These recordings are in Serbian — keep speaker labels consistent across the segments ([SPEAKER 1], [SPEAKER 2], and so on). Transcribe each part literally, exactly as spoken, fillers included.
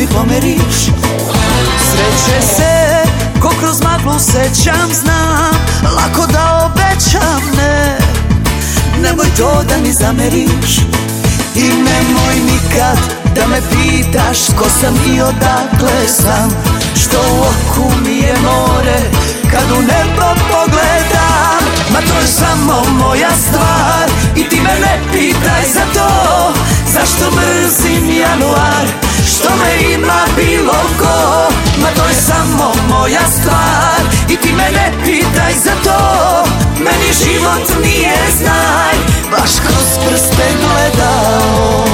[SPEAKER 1] mi pomeriš. Sreće se ko kroz maglu sećam, znam lako da obećam, ne, nemoj to da mi zameriš. I nemoj nikad da me pitaš ko sam i odakle sam, što u oku mi je more kad u nebo pogledam. Ma to je samo moja stvar i ti me ne pitaj za to, zašto mrzim januar, što me ima bilo ko. Ma to je samo moja stvar i ti me ne pitaj za to, meni život nije znaj, baš kroz prste gledao.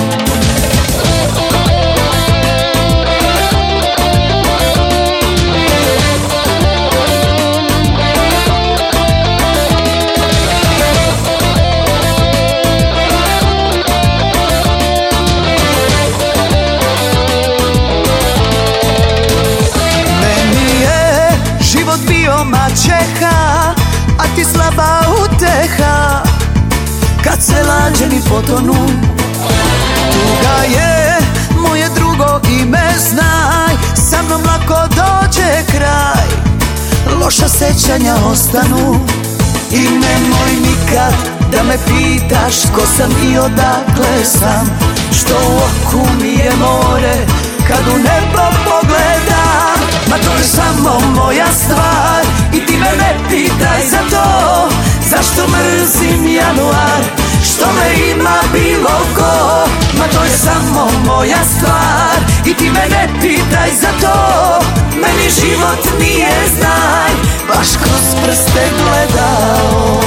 [SPEAKER 1] Maćeha, a ti slaba uteha, kad se lađeni potonu. Tuga je moje drugo ime, znaj, sa mnom lako dođe kraj, loša sećanja ostanu. I nemoj nikad da me pitaš ko sam i odakle sam, što u oku mi je more kad u nebo pogledam. Ma to je samo moja stvar i ti me ne pitaj za to, zašto mrzim januar, što me ima bilo ko. Ma to je samo moja stvar i ti me ne pitaj za to, meni život nije znaj, baš kroz prste gledao.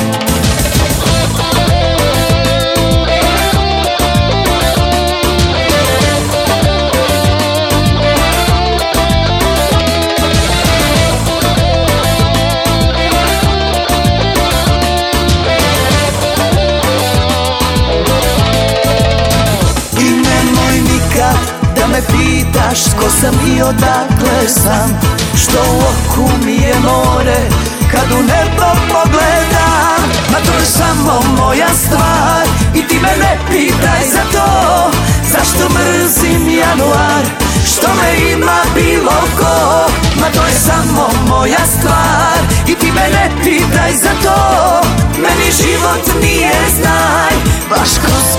[SPEAKER 1] Da me pitaš ko sam i odakle sam, što u oku mi je more kad u nebo pogledam. Ma to je samo moja stvar i ti me ne pitaj za to, zašto mrzim januar, što me ima bilo ko. Ma to je samo moja stvar i ti me ne pitaj za to, meni život nije znaj, baš kroz